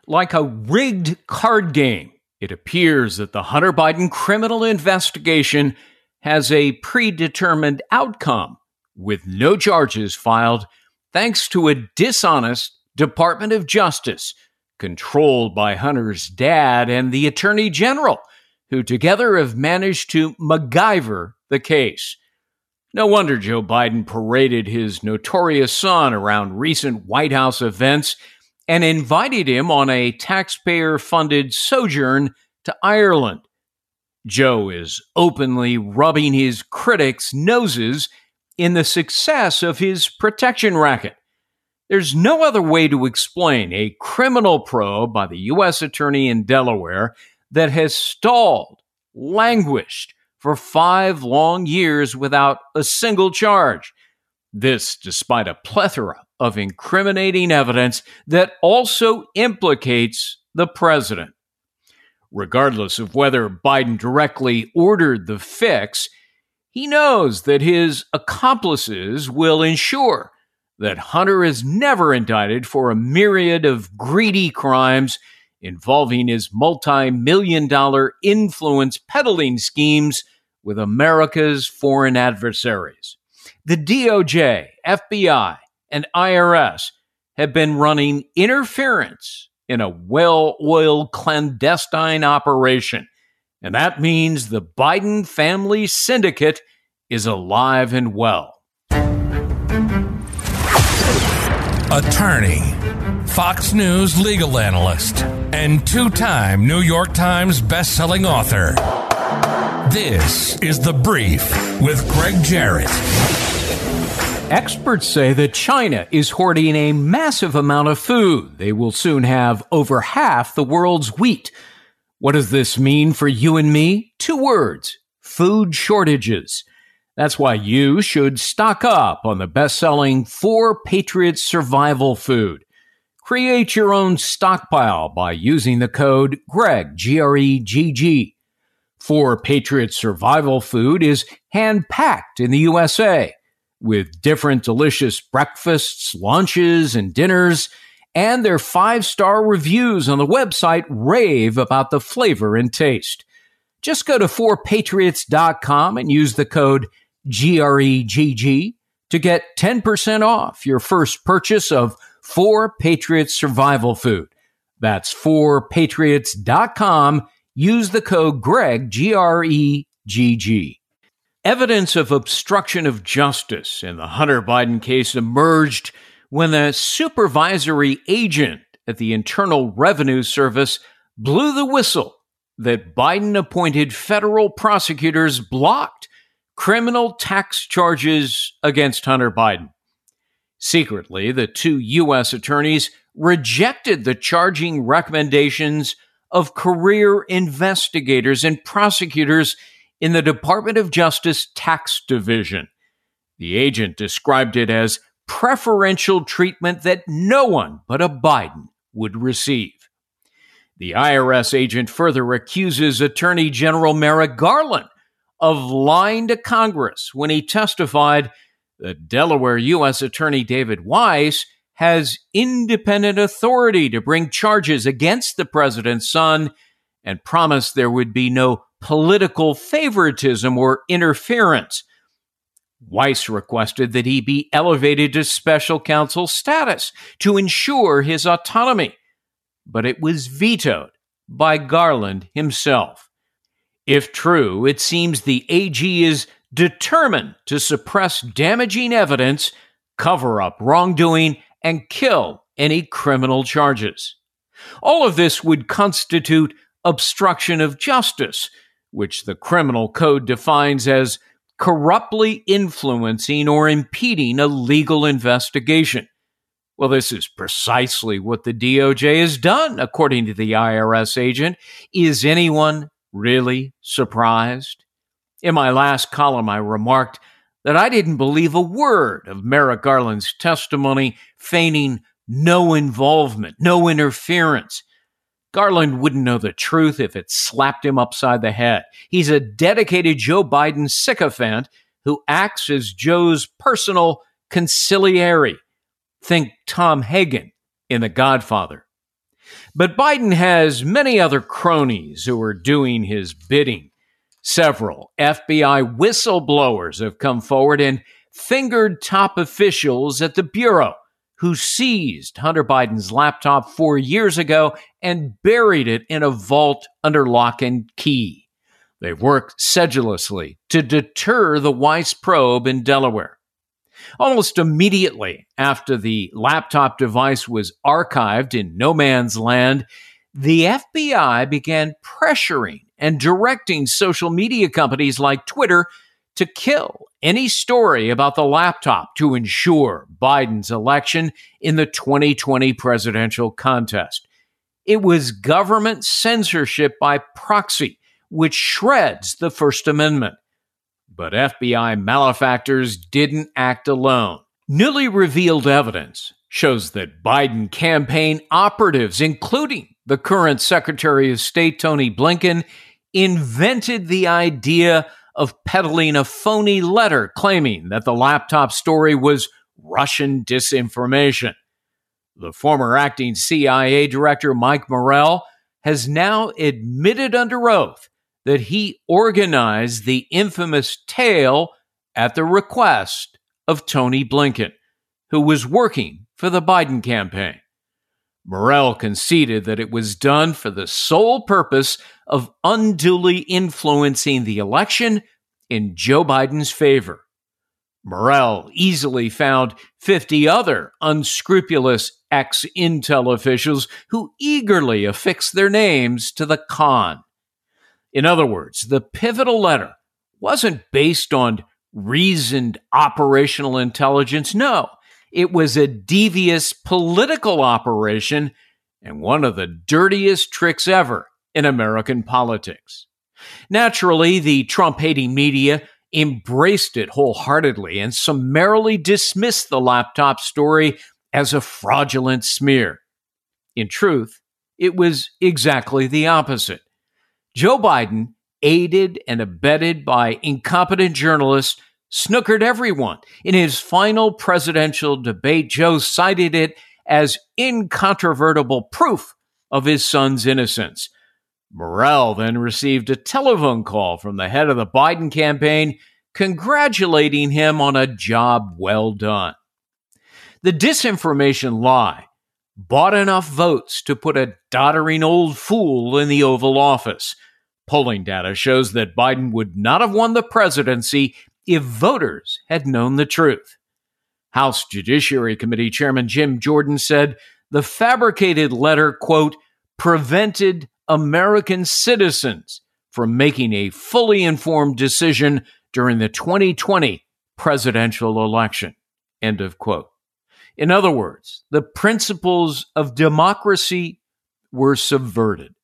Like a rigged card game, it appears that the Hunter Biden criminal investigation has a predetermined outcome with no charges filed thanks to a dishonest Department of Justice controlled by Hunter's dad and the Attorney General, who together have managed to MacGyver the case. No wonder Joe Biden paraded his notorious son around recent White House events and invited him on a taxpayer-funded sojourn to Ireland. Joe is openly rubbing his critics' noses in the success of his protection racket. There's no other way to explain a criminal probe by the U.S. Attorney in Delaware that has stalled, languished for 5 long years without a single charge. This despite a plethora of incriminating evidence that also implicates the president. Regardless of whether Biden directly ordered the fix, he knows that his accomplices will ensure that Hunter is never indicted for a myriad of greedy crimes involving his multi-million-dollar influence peddling schemes with America's foreign adversaries. The DOJ, FBI, and IRS have been running interference in a well-oiled clandestine operation, and that means the Biden family syndicate is alive and well. Attorney, Fox News legal analyst, and 2-time New York Times bestselling author. This is The Brief with Greg Jarrett. Experts say that China is hoarding a massive amount of food. They will soon have over half the world's wheat. What does this mean for you and me? 2 words: food shortages. That's why you should stock up on the best-selling 4 Patriots Survival Food. Create your own stockpile by using the code GREG, G-R-E-G-G. 4 Patriots Survival Food is hand-packed in the USA, with different delicious breakfasts, lunches, and dinners, and their 5-star reviews on the website rave about the flavor and taste. Just go to 4patriots.com and use the code GREGG to get 10% off your first purchase of 4 Patriots Survival Food. That's 4patriots.com. Use the code GREG, G-R-E-G-G. Evidence of obstruction of justice in the Hunter Biden case emerged when a supervisory agent at the Internal Revenue Service blew the whistle that Biden-appointed federal prosecutors blocked criminal tax charges against Hunter Biden. Secretly, the 2 U.S. attorneys rejected the charging recommendations of career investigators and prosecutors in the Department of Justice Tax Division. The agent described it as preferential treatment that no one but a Biden would receive. The IRS agent further accuses Attorney General Merrick Garland of lying to Congress when he testified that Delaware U.S. Attorney David Weiss has independent authority to bring charges against the president's son and promised there would be no political favoritism or interference. Weiss requested that he be elevated to special counsel status to ensure his autonomy, but it was vetoed by Garland himself. If true, it seems the AG is determined to suppress damaging evidence, cover up wrongdoing, and kill any criminal charges. All of this would constitute obstruction of justice, which the criminal code defines as corruptly influencing or impeding a legal investigation. Well, this is precisely what the DOJ has done, according to the IRS agent. Is anyone really surprised? In my last column, I remarked that I didn't believe a word of Merrick Garland's testimony, feigning no involvement, no interference. Garland wouldn't know the truth if it slapped him upside the head. He's a dedicated Joe Biden sycophant who acts as Joe's personal consigliere. Think Tom Hagen in The Godfather. But Biden has many other cronies who are doing his bidding. Several FBI whistleblowers have come forward and fingered top officials at the Bureau who seized Hunter Biden's laptop 4 years ago and buried it in a vault under lock and key. They've worked sedulously to deter the Weiss probe in Delaware. Almost immediately after the laptop device was archived in no man's land, the FBI began pressuring and directing social media companies like Twitter to kill any story about the laptop to ensure Biden's election in the 2020 presidential contest. It was government censorship by proxy, which shreds the First Amendment. But FBI malefactors didn't act alone. Newly revealed evidence shows that Biden campaign operatives, including the current Secretary of State Tony Blinken, invented the idea of peddling a phony letter claiming that the laptop story was Russian disinformation. The former acting CIA director Mike Morrell has now admitted under oath that he organized the infamous tale at the request of Tony Blinken, who was working for the Biden campaign. Morrell conceded that it was done for the sole purpose of unduly influencing the election in Joe Biden's favor. Morrell easily found 50 other unscrupulous ex-Intel officials who eagerly affixed their names to the con. In other words, the pivotal letter wasn't based on reasoned operational intelligence. No, it was a devious political operation and one of the dirtiest tricks ever in American politics. Naturally, the Trump-hating media embraced it wholeheartedly and summarily dismissed the laptop story as a fraudulent smear. In truth, it was exactly the opposite. Joe Biden, aided and abetted by incompetent journalists, snookered everyone. In his final presidential debate, Joe cited it as incontrovertible proof of his son's innocence. Morrell then received a telephone call from the head of the Biden campaign congratulating him on a job well done. The disinformation lie bought enough votes to put a doddering old fool in the Oval Office. Polling data shows that Biden would not have won the presidency if voters had known the truth. House Judiciary Committee Chairman Jim Jordan said the fabricated letter, quote, prevented American citizens from making a fully informed decision during the 2020 presidential election, end of quote. In other words, the principles of democracy were subverted.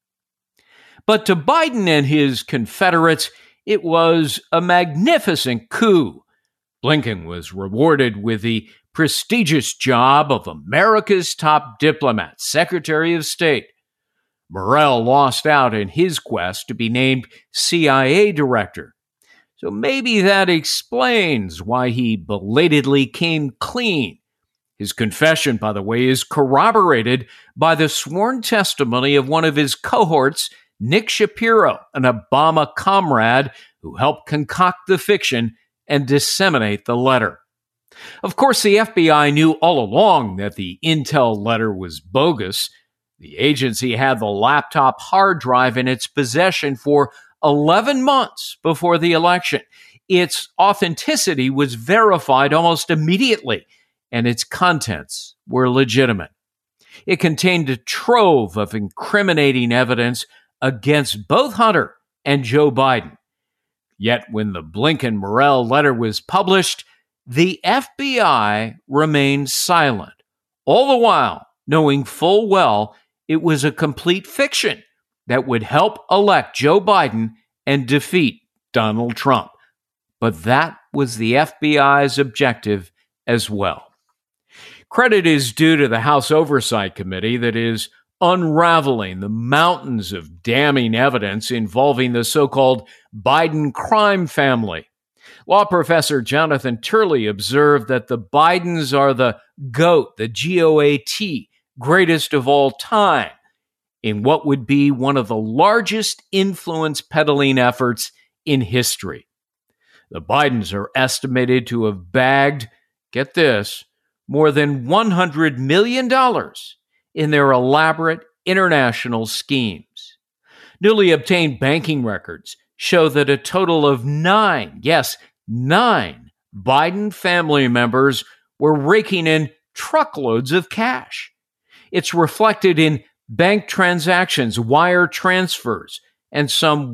But to Biden and his Confederates, it was a magnificent coup. Blinken was rewarded with the prestigious job of America's top diplomat, Secretary of State. Morrell lost out in his quest to be named CIA director. So maybe that explains why he belatedly came clean. His confession, by the way, is corroborated by the sworn testimony of one of his cohorts, Nick Shapiro, an Obama comrade who helped concoct the fiction and disseminate the letter. Of course, the FBI knew all along that the Intel letter was bogus. The agency had the laptop hard drive in its possession for 11 months before the election. Its authenticity was verified almost immediately, and its contents were legitimate. It contained a trove of incriminating evidence against both Hunter and Joe Biden. Yet when the Blinken-Morrell letter was published, the FBI remained silent, all the while knowing full well it was a complete fiction that would help elect Joe Biden and defeat Donald Trump. But that was the FBI's objective as well. Credit is due to the House Oversight Committee that is unraveling the mountains of damning evidence involving the so-called Biden crime family. Law professor Jonathan Turley observed that the Bidens are the GOAT, the GOAT, greatest of all time, in what would be one of the largest influence peddling efforts in history. The Bidens are estimated to have bagged, get this, more than $100 million in their elaborate international schemes. Newly obtained banking records show that a total of 9 Biden family members were raking in truckloads of cash. It's reflected in bank transactions, wire transfers, and some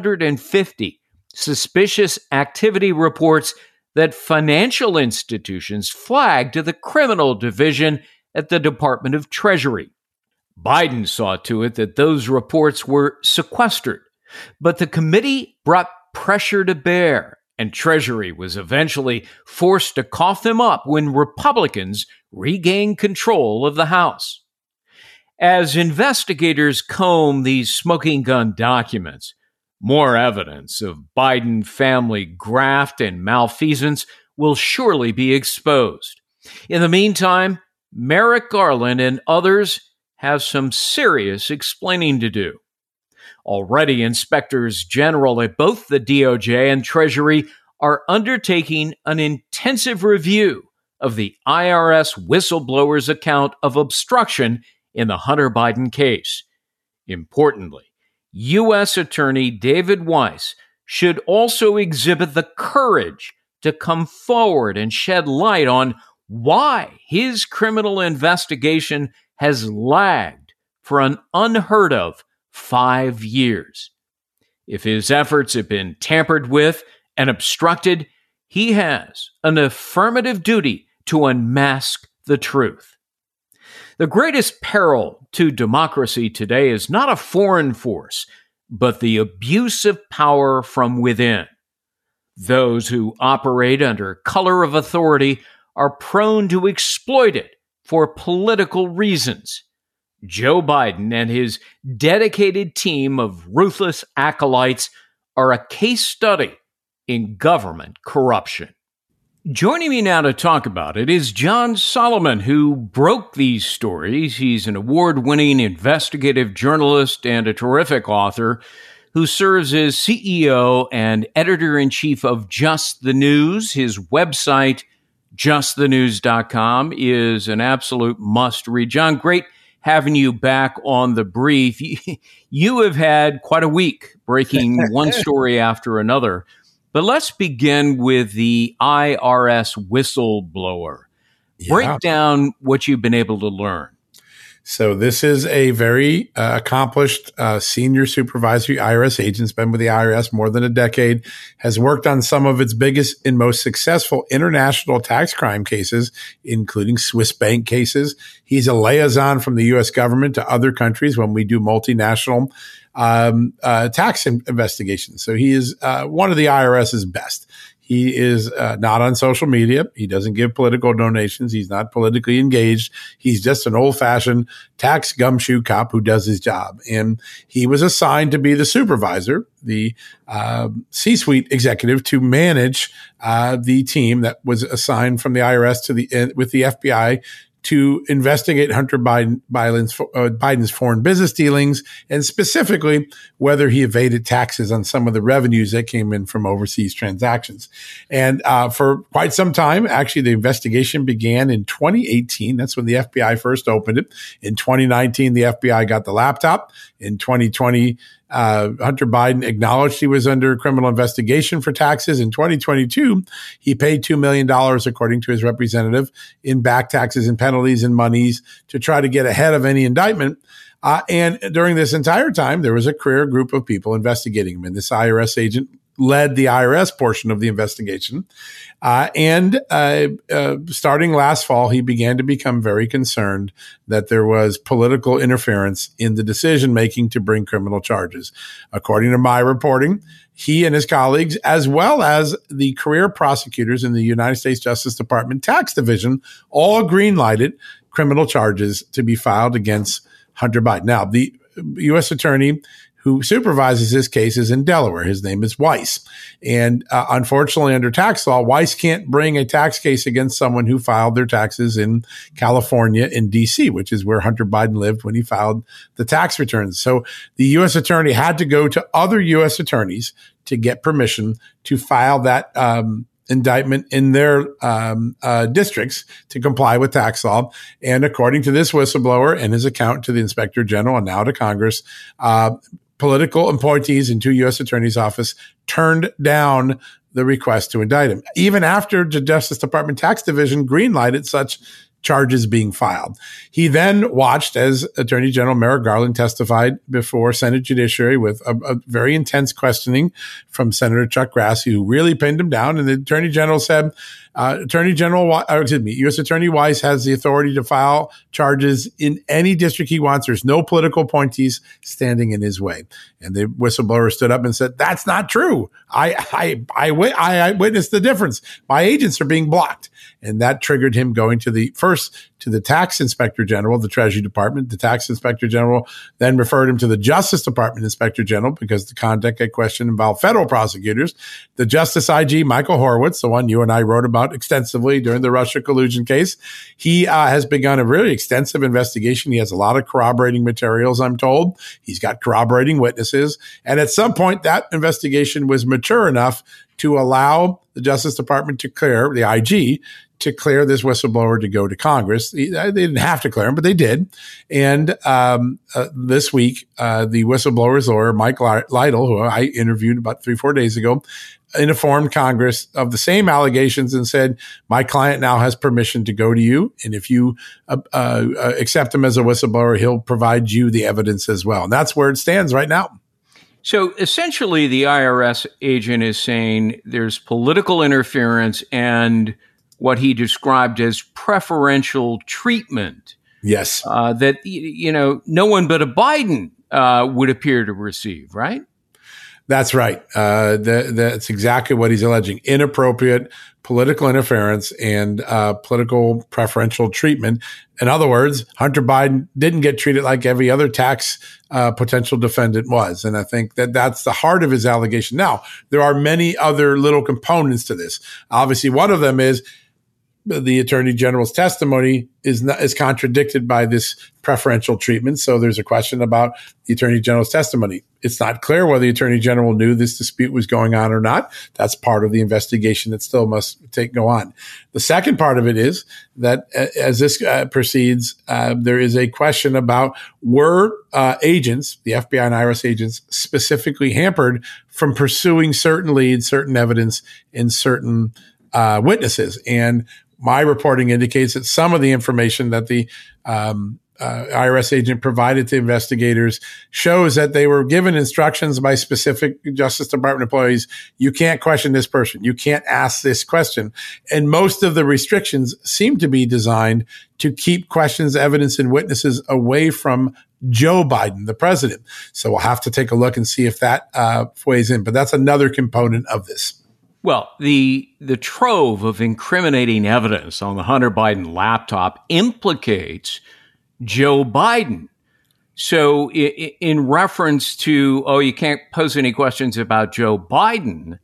150 suspicious activity reports that financial institutions flagged to the criminal division at the Department of Treasury. Biden saw to it that those reports were sequestered, but the committee brought pressure to bear, and Treasury was eventually forced to cough them up when Republicans regained control of the House. As investigators comb these smoking gun documents, more evidence of Biden family graft and malfeasance will surely be exposed. In the meantime, Merrick Garland and others have some serious explaining to do. Already, inspectors general at both the DOJ and Treasury are undertaking an intensive review of the IRS whistleblower's account of obstruction in the Hunter Biden case. Importantly, U.S. Attorney David Weiss should also exhibit the courage to come forward and shed light on why his criminal investigation has lagged for an unheard of 5 years. If his efforts have been tampered with and obstructed, he has an affirmative duty to unmask the truth. The greatest peril to democracy today is not a foreign force, but the abuse of power from within. Those who operate under color of authority are prone to exploit it for political reasons. Joe Biden and his dedicated team of ruthless acolytes are a case study in government corruption. Joining me now to talk about it is John Solomon, who broke these stories. He's an award-winning investigative journalist and a terrific author who serves as CEO and editor-in-chief of Just the News. His website, justthenews.com, is an absolute must-read. John, great having you back on The Brief. You have had quite a week breaking one story after another. But let's begin with the IRS whistleblower. Break down what you've been able to learn. So this is a very accomplished senior supervisory IRS agent, has been with the IRS more than a decade, has worked on some of its biggest and most successful international tax crime cases, including Swiss bank cases. He's a liaison from the U.S. government to other countries when we do multinational tax investigations. So he is one of the IRS's best. He is not on social media. He doesn't give political donations. He's not politically engaged. He's just an old-fashioned tax gumshoe cop who does his job. And he was assigned to be the supervisor, the C-suite executive, to manage the team that was assigned from the IRS to with the FBI to investigate Hunter Biden's foreign business dealings, and specifically whether he evaded taxes on some of the revenues that came in from overseas transactions. And for quite some time, actually, the investigation began in 2018. That's when the FBI first opened it. In 2019, the FBI got the laptop. In 2020, Hunter Biden acknowledged he was under criminal investigation for taxes. In 2022, he paid $2 million, according to his representative, in back taxes and penalties and monies to try to get ahead of any indictment. And during this entire time, there was a career group of people investigating him. And this IRS agent led the IRS portion of the investigation. Starting last fall, he began to become very concerned that there was political interference in the decision-making to bring criminal charges. According to my reporting, he and his colleagues, as well as the career prosecutors in the United States Justice Department Tax Division, all green-lighted criminal charges to be filed against Hunter Biden. Now, the U.S. attorney who supervises this case is in Delaware. His name is Weiss. And unfortunately, under tax law, Weiss can't bring a tax case against someone who filed their taxes in California, in D.C., which is where Hunter Biden lived when he filed the tax returns. So the U.S. attorney had to go to other U.S. attorneys to get permission to file that indictment in their districts to comply with tax law. And according to this whistleblower and his accountant to the Inspector General and now to Congress, political appointees in two U.S. attorneys' office turned down the request to indict him, even after the Justice Department Tax Division greenlighted such charges being filed. He then watched as Attorney General Merrick Garland testified before Senate Judiciary with a very intense questioning from Senator Chuck Grassley, who really pinned him down. And the Attorney General said, U.S. Attorney Weiss has the authority to file charges in any district he wants. There's no political appointees standing in his way. And the whistleblower stood up and said, "That's not true. I witnessed the difference. My agents are being blocked." And that triggered him going to the Tax Inspector General, the Treasury Department. The Tax Inspector General then referred him to the Justice Department Inspector General because the conduct at question involved federal prosecutors. The Justice IG, Michael Horowitz, the one you and I wrote about extensively during the Russia collusion case, he has begun a really extensive investigation. He has a lot of corroborating materials, I'm told. He's got corroborating witnesses. And at some point, that investigation was mature enough to allow the Justice Department to clear, the IG, to clear this whistleblower to go to Congress. They didn't have to clear him, but they did. And this week, the whistleblower's lawyer, Mike Lytle, who I interviewed about 3-4 days ago, informed Congress of the same allegations and said, my client now has permission to go to you. And if you accept him as a whistleblower, he'll provide you the evidence as well. And that's where it stands right now. So essentially, the IRS agent is saying there's political interference and what he described as preferential treatment. Yes. That, no one but a Biden would appear to receive, right? That's right. That's exactly what he's alleging. Inappropriate political interference and political preferential treatment. In other words, Hunter Biden didn't get treated like every other tax potential defendant was. And I think that that's the heart of his allegation. Now, there are many other little components to this. Obviously, one of them is the Attorney General's testimony is contradicted by this preferential treatment. So there's a question about the Attorney General's testimony. It's not clear whether the Attorney General knew this dispute was going on or not. That's part of the investigation that still must go on. The second part of it is that as this proceeds, there is a question about were agents, the FBI and IRS agents, specifically hampered from pursuing certain leads, certain evidence, and certain witnesses. And my reporting indicates that some of the information that the IRS agent provided to investigators shows that they were given instructions by specific Justice Department employees. You can't question this person. You can't ask this question. And most of the restrictions seem to be designed to keep questions, evidence, and witnesses away from Joe Biden, the president. So we'll have to take a look and see if that weighs in. But that's another component of this. Well, the trove of incriminating evidence on the Hunter Biden laptop implicates Joe Biden. So in reference to, you can't pose any questions about Joe Biden,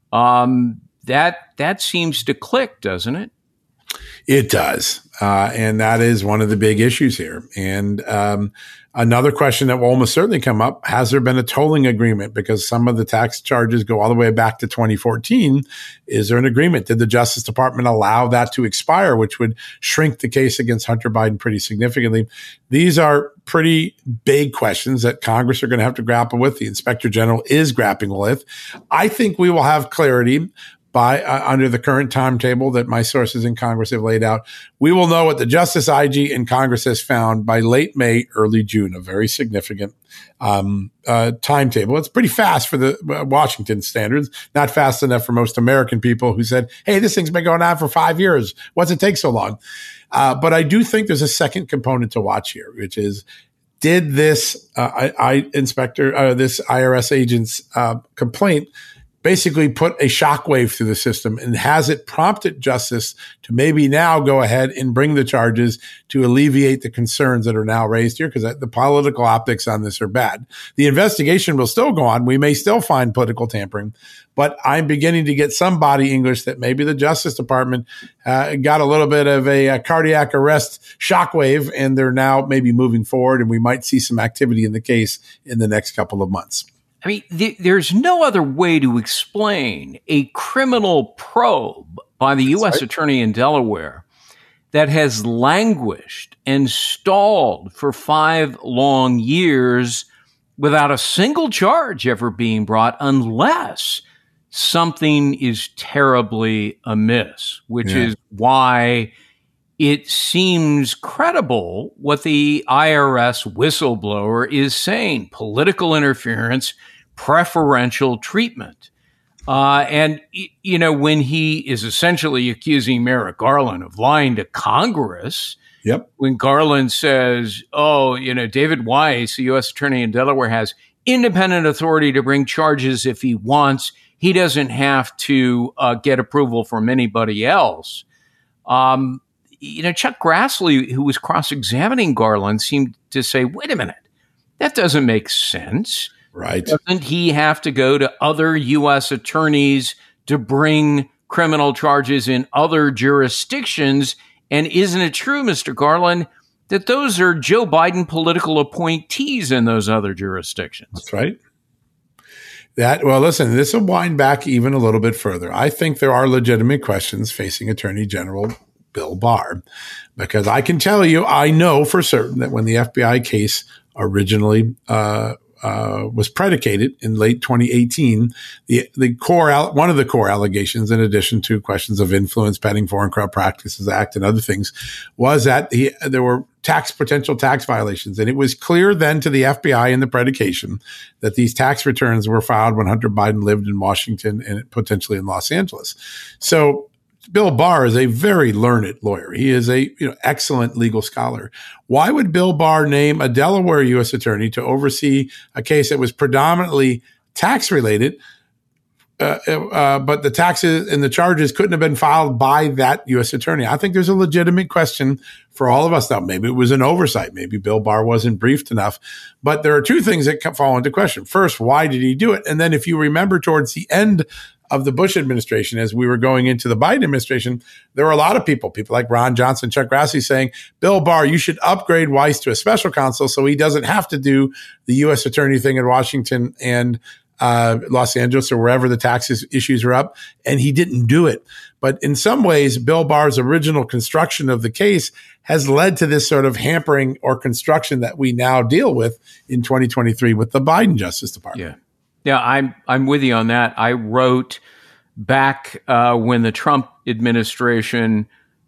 that seems to click, doesn't it? It does. And that is one of the big issues here. And another question that will almost certainly come up, has there been a tolling agreement? Because some of the tax charges go all the way back to 2014. Is there an agreement? Did the Justice Department allow that to expire, which would shrink the case against Hunter Biden pretty significantly? These are pretty big questions that Congress are going to have to grapple with. The Inspector General is grappling with. I think we will have clarity by under the current timetable that my sources in Congress have laid out. We will know what the Justice IG in Congress has found by late May, early June, a very significant timetable. It's pretty fast for the Washington standards, not fast enough for most American people who said, hey, this thing's been going on for 5 years. What's it take so long? But I do think there's a second component to watch here, which is, did this this IRS agent's complaint basically put a shockwave through the system, and has it prompted justice to maybe now go ahead and bring the charges to alleviate the concerns that are now raised here? Because the political optics on this are bad. The investigation will still go on. We may still find political tampering, but I'm beginning to get some body English that maybe the Justice Department got a little bit of a cardiac arrest shockwave, and they're now maybe moving forward, and we might see some activity in the case in the next couple of months. I mean, there's no other way to explain a criminal probe by the U.S. Attorney in Delaware that has languished and stalled for 5 long years without a single charge ever being brought, unless something is terribly amiss, which is why it seems credible what the IRS whistleblower is saying: political interference, preferential treatment. And, you know, when he is essentially accusing Merrick Garland of lying to Congress, when Garland says, oh, you know, David Weiss, the U.S. Attorney in Delaware, has independent authority to bring charges if he wants. He doesn't have to get approval from anybody else. You know, Chuck Grassley, who was cross-examining Garland, seemed to say, wait a minute, that doesn't make sense. Right. Doesn't he have to go to other U.S. attorneys to bring criminal charges in other jurisdictions? And isn't it true, Mr. Garland, that those are Joe Biden political appointees in those other jurisdictions? That's right. Well, listen, this will wind back even a little bit further. I think there are legitimate questions facing Attorney General Bill Barr, because I can tell you, I know for certain that when the FBI case originally was predicated in late 2018, one of the core allegations, in addition to questions of influence pending Foreign Corrupt Practices Act and other things, was that there were potential tax violations. And it was clear then to the FBI in the predication that these tax returns were filed when Hunter Biden lived in Washington and potentially in Los Angeles. So Bill Barr is a very learned lawyer. He is a excellent legal scholar. Why would Bill Barr name a Delaware U.S. attorney to oversee a case that was predominantly tax related, but the taxes and the charges couldn't have been filed by that U.S. attorney? I think there's a legitimate question for all of us now. Maybe it was an oversight. Maybe Bill Barr wasn't briefed enough. But there are two things that fall into question. First, why did he do it? And then if you remember towards the end of the Bush administration, as we were going into the Biden administration, there were a lot of people like Ron Johnson, Chuck Grassley, saying, Bill Barr, you should upgrade Weiss to a special counsel so he doesn't have to do the U.S. attorney thing in Washington and Los Angeles or wherever the tax issues are up. And he didn't do it. But in some ways, Bill Barr's original construction of the case has led to this sort of hampering or construction that we now deal with in 2023 with the Biden Justice Department. Yeah, I'm with you on that. I wrote back when the Trump administration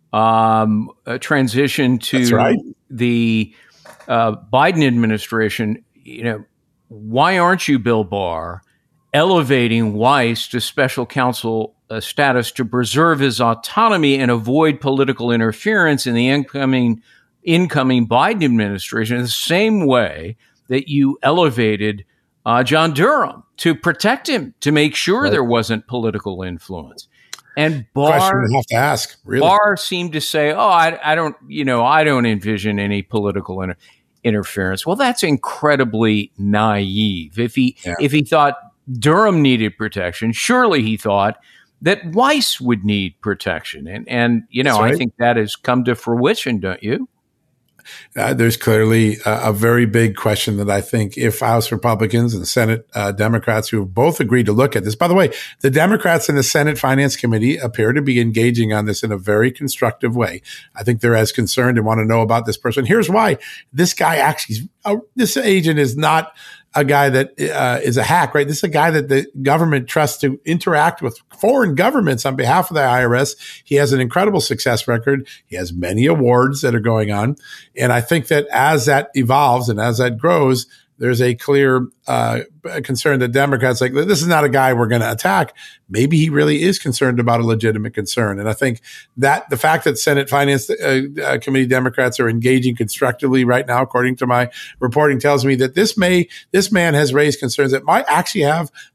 transitioned to the Biden administration. Why aren't you, Bill Barr, elevating Weiss to special counsel status to preserve his autonomy and avoid political interference in the incoming Biden administration, in the same way that you elevated John Durham to protect him, to make sure there wasn't political influence? And Barr, question you have to ask, really. Barr seemed to say, "Oh, I don't envision any political interference." Well, that's incredibly naive. If he thought Durham needed protection, surely he thought that Weiss would need protection. And right. I think that has come to fruition, don't you? There's clearly a very big question that I think if House Republicans and Senate Democrats, who have both agreed to look at this, by the way, the Democrats in the Senate Finance Committee appear to be engaging on this in a very constructive way. I think they're as concerned and want to know about this person. Here's why. This guy this agent is not a guy that is a hack, right? This is a guy that the government trusts to interact with foreign governments on behalf of the IRS. He has an incredible success record. He has many awards that are going on. And I think that as that evolves and as that grows, there's a clear concern that Democrats like, this is not a guy we're going to attack. Maybe he really is concerned about a legitimate concern. And I think that the fact that Senate Finance Committee Democrats are engaging constructively right now, according to my reporting, tells me that this man has raised concerns that might actually have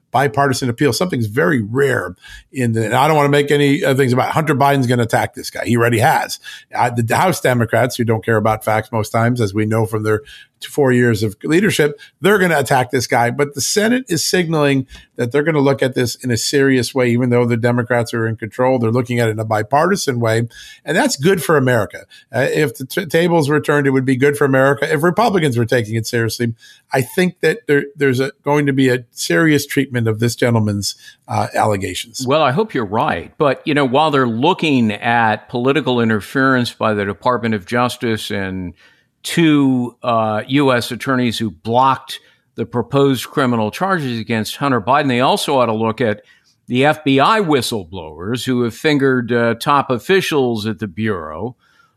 bipartisan appeal. Something's very rare and I don't want to make any things about Hunter Biden's going to attack this guy. He already has. The House Democrats, who don't care about facts most times, as we know from their 4 years of leadership, they're going to attack this guy. But the Senate is signaling that they're going to look at this in a serious way, even though the Democrats are in control. They're looking at it in a bipartisan way. And that's good for America. If the tables were turned, it would be good for America. If Republicans were taking it seriously, I think that there's going to be a serious treatment of this gentleman's allegations. Well, I hope you're right. But, while they're looking at political interference by the Department of Justice and two U.S. attorneys who blocked the proposed criminal charges against Hunter Biden, they also ought to look at the FBI whistleblowers who have fingered top officials at the Bureau,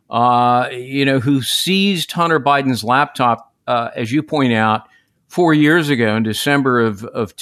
who seized Hunter Biden's laptop, as you point out, 4 years ago in December of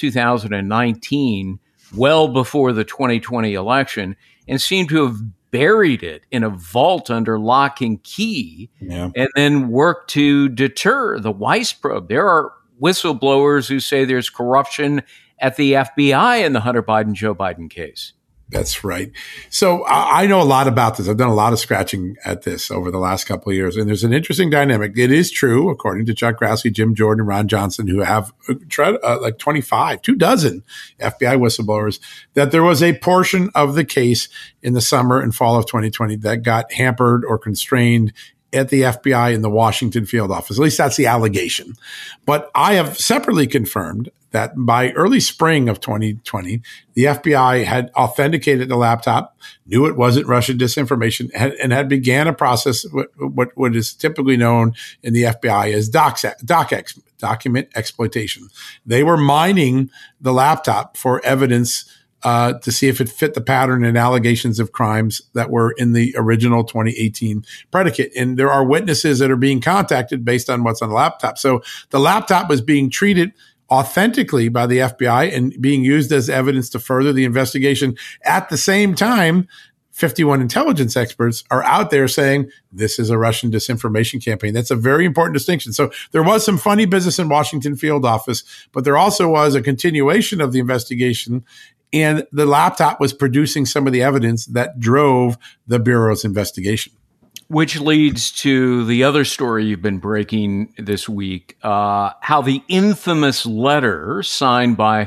2019, well before the 2020 election, and seem to have buried it in a vault under lock and key, and then work to deter the Weiss probe. There are whistleblowers who say there's corruption at the FBI in the Hunter Biden-Joe Biden case. That's right. So I know a lot about this. I've done a lot of scratching at this over the last couple of years. And there's an interesting dynamic. It is true, according to Chuck Grassley, Jim Jordan, and Ron Johnson, who have like 24 FBI whistleblowers, that there was a portion of the case in the summer and fall of 2020 that got hampered or constrained at the FBI in the Washington field office. At least that's the allegation. But I have separately confirmed that by early spring of 2020, the FBI had authenticated the laptop, knew it wasn't Russian disinformation, and had began a process, what is typically known in the FBI as DocX, document exploitation. They were mining the laptop for evidence to see if it fit the pattern and allegations of crimes that were in the original 2018 predicate. And there are witnesses that are being contacted based on what's on the laptop. So the laptop was being treated authentically by the FBI and being used as evidence to further the investigation. At the same time, 51 intelligence experts are out there saying this is a Russian disinformation campaign. That's a very important distinction. So there was some funny business in Washington field office, but there also was a continuation of the investigation. And the laptop was producing some of the evidence that drove the Bureau's investigation. Which leads to the other story you've been breaking this week, how the infamous letter signed by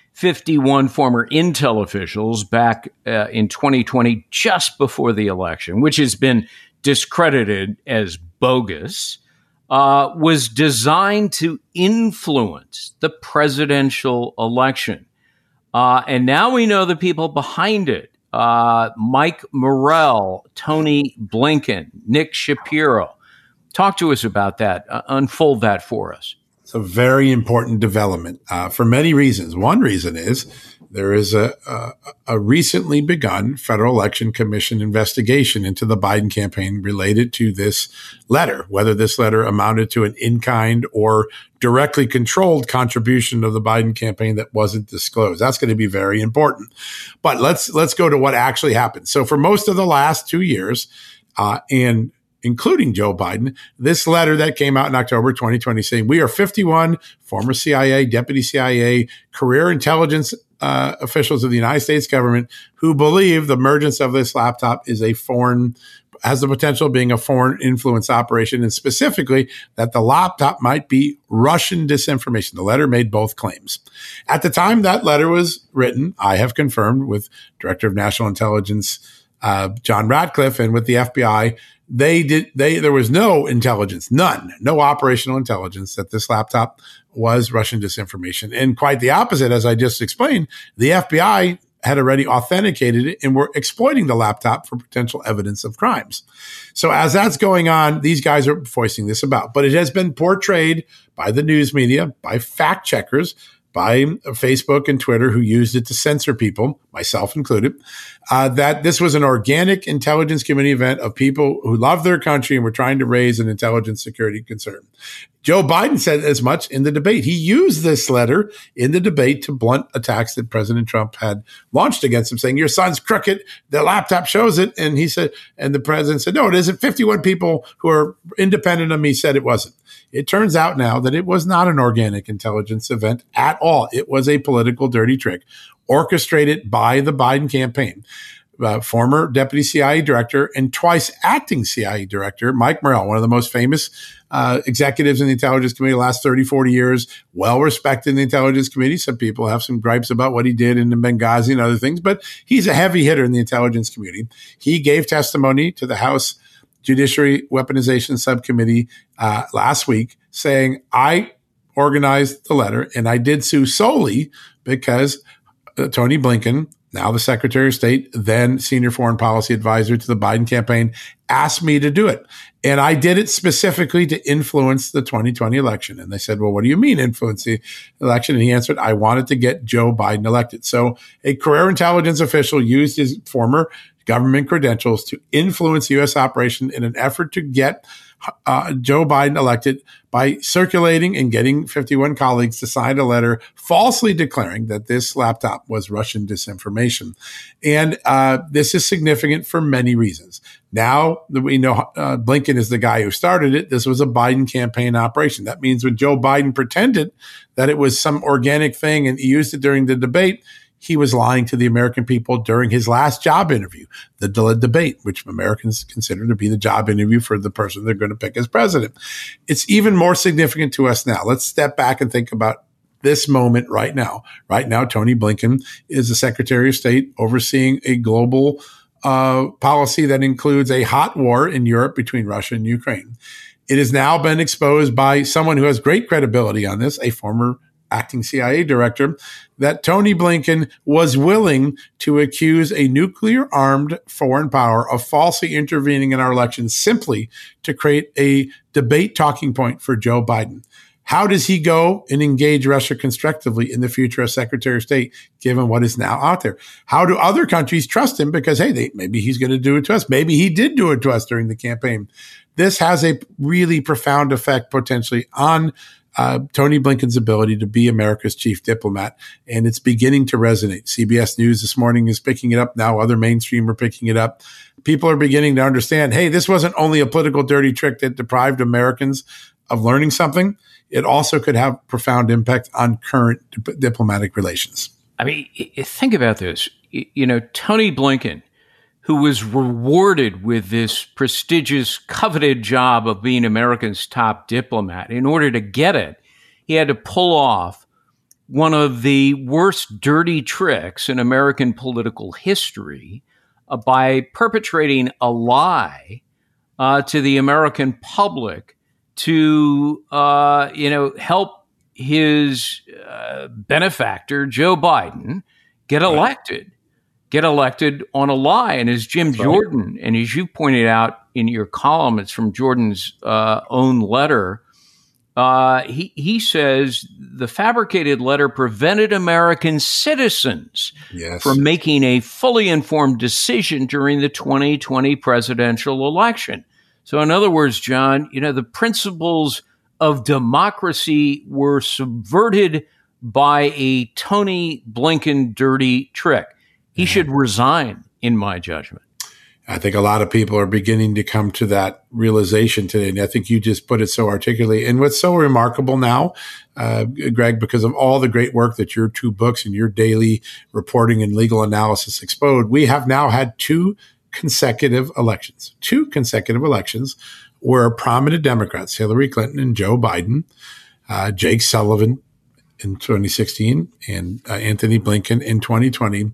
51 former Intel officials back in 2020, just before the election, which has been discredited as bogus, was designed to influence the presidential election. And now we know the people behind it. Mike Morrell, Tony Blinken, Nick Shapiro. Talk to us about that. Unfold that for us. It's a very important development for many reasons. One reason is there is a recently begun Federal Election Commission investigation into the Biden campaign related to this letter, whether this letter amounted to an in-kind or directly controlled contribution of the Biden campaign that wasn't disclosed. That's going to be very important. But let's go to what actually happened. So for most of the last 2 years, and including Joe Biden, this letter that came out in October 2020 saying we are 51 former CIA, deputy CIA, career intelligence officials of the United States government who believe the emergence of this laptop is has the potential of being a foreign influence operation, and specifically that the laptop might be Russian disinformation. The letter made both claims. At the time that letter was written, I have confirmed with Director of National Intelligence John Ratcliffe and with the FBI, there was no intelligence, no operational intelligence that this laptop was Russian disinformation. And quite the opposite, as I just explained, the FBI had already authenticated it and were exploiting the laptop for potential evidence of crimes. So as that's going on, these guys are voicing this about. But it has been portrayed by the news media, by fact checkers, by Facebook and Twitter, who used it to censor people, myself included, that this was an organic intelligence community event of people who love their country and were trying to raise an intelligence security concern. Joe Biden said as much in the debate. He used this letter in the debate to blunt attacks that President Trump had launched against him, saying, your son's crooked. The laptop shows it. And he said, and the president said, no, it isn't. 51 people who are independent of me said it wasn't. It turns out now that it was not an organic intelligence event at all. It was a political dirty trick orchestrated by the Biden campaign. Former deputy CIA director and twice acting CIA director, Mike Morrell, one of the most famous executives in the intelligence committee the last 30, 40 years, well respected in the intelligence committee. Some people have some gripes about what he did in Benghazi and other things, but he's a heavy hitter in the intelligence community. He gave testimony to the House Judiciary Weaponization Subcommittee last week saying, I organized the letter and I did so solely because Tony Blinken, now the Secretary of State, then senior foreign policy advisor to the Biden campaign, asked me to do it. And I did it specifically to influence the 2020 election. And they said, well, what do you mean influence the election? And he answered, I wanted to get Joe Biden elected. So a career intelligence official used his former government credentials to influence the U.S. operation in an effort to get Joe Biden elected by circulating and getting 51 colleagues to sign a letter falsely declaring that this laptop was Russian disinformation. And this is significant for many reasons. Now that we know Blinken is the guy who started it, this was a Biden campaign operation. That means when Joe Biden pretended that it was some organic thing and he used it during the debate, he was lying to the American people during his last job interview, the debate, which Americans consider to be the job interview for the person they're going to pick as president. It's even more significant to us now. Let's step back and think about this moment right now. Right now, Tony Blinken is the Secretary of State overseeing a global policy that includes a hot war in Europe between Russia and Ukraine. It has now been exposed by someone who has great credibility on this, a former acting CIA director, that Tony Blinken was willing to accuse a nuclear-armed foreign power of falsely intervening in our elections simply to create a debate talking point for Joe Biden. How does he go and engage Russia constructively in the future as Secretary of State, given what is now out there? How do other countries trust him? Because, hey, maybe he's going to do it to us. Maybe he did do it to us during the campaign. This has a really profound effect potentially on Tony Blinken's ability to be America's chief diplomat, and it's beginning to resonate. CBS News this morning is picking it up. Now other mainstream are picking it up. People are beginning to understand, hey, this wasn't only a political dirty trick that deprived Americans of learning something. It also could have profound impact on current diplomatic relations. I mean, think about this. You know, Tony Blinken, who was rewarded with this prestigious, coveted job of being America's top diplomat. In order to get it, he had to pull off one of the worst dirty tricks in American political history by perpetrating a lie to the American public to, help his benefactor, Joe Biden, get elected on a lie. And as Jim Jordan, and as you pointed out in your column, it's from Jordan's own letter, he says the fabricated letter prevented American citizens from making a fully informed decision during the 2020 presidential election. So in other words, John, the principles of democracy were subverted by a Tony Blinken dirty trick. He should resign, in my judgment. I think a lot of people are beginning to come to that realization today. And I think you just put it so articulately. And what's so remarkable now, Greg, because of all the great work that your two books and your daily reporting and legal analysis exposed, we have now had two consecutive elections where prominent Democrats, Hillary Clinton and Joe Biden, Jake Sullivan in 2016 and Anthony Blinken in 2020,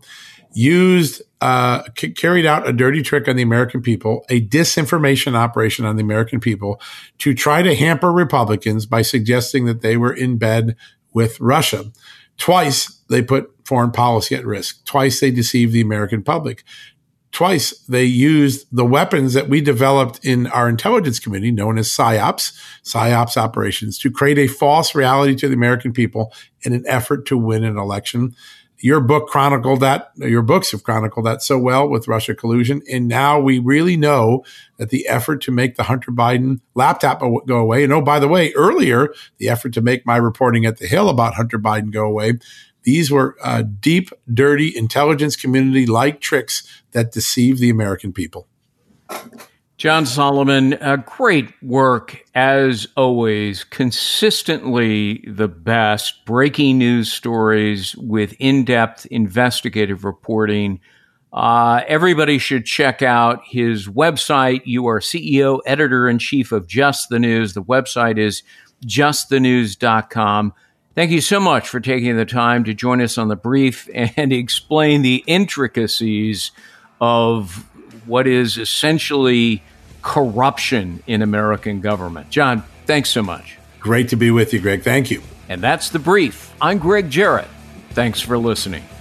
carried out a dirty trick on the American people, a disinformation operation on the American people to try to hamper Republicans by suggesting that they were in bed with Russia. Twice they put foreign policy at risk. Twice they deceived the American public. Twice they used the weapons that we developed in our intelligence community, known as PSYOPs operations, to create a false reality to the American people in an effort to win an election. Your books have chronicled that so well with Russia collusion. And now we really know that the effort to make the Hunter Biden laptop go away, and oh, by the way, earlier, the effort to make my reporting at The Hill about Hunter Biden go away, these were deep, dirty intelligence community-like tricks that deceive the American people. John Solomon, great work as always, consistently the best, breaking news stories with in-depth investigative reporting. Everybody should check out his website. You are CEO, editor-in-chief of Just the News. The website is justthenews.com. Thank you so much for taking the time to join us on The Brief and explain the intricacies of what is essentially corruption in American government. John, thanks so much. Great to be with you, Greg. Thank you. And that's The Brief. I'm Greg Jarrett. Thanks for listening.